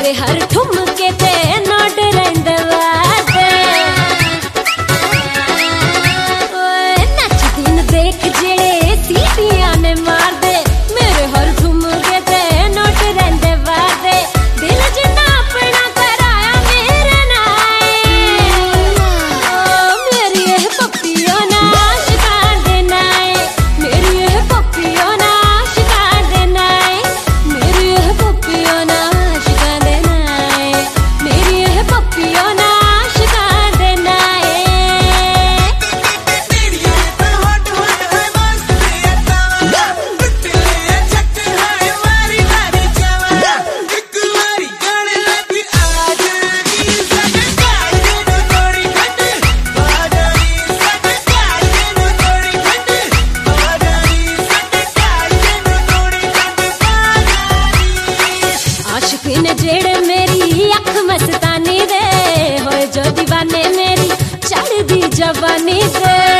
मेरे हर ठुमके ते नोट रहिंदे वादे। ओए नचदी न देख जेड़े सीटियां ने मार दे, मेरे हर ठुमके ते नोट रहिंदे वादे। दिल जिन्ना अपना कराया मेरे नाल, ओ मेरी एह पप्पियो ना शिकार दे नाल, मेरी एह पप्पियो ना शिकार दे नाल, मेरी एह पप्पियो ना शिकार दे नाल, मेरी एह पप्पियो ना शिकार दे नाल। तेरी ये तो हॉट हॉट है मस्त है तावा, टुटले छक है मारी मारी चावा। एक मारी गाने लगी आज री सरकार ने तोड़ी खट, बाजारी सरकार ने तोड़ी खट, बाजारी सरकार ने तोड़ी खट, बाजारी। आशिकीन जेड़े मेरी अख मस्तानी दे, होए जो दीवाने मेरी चढ़दी जवानी दे।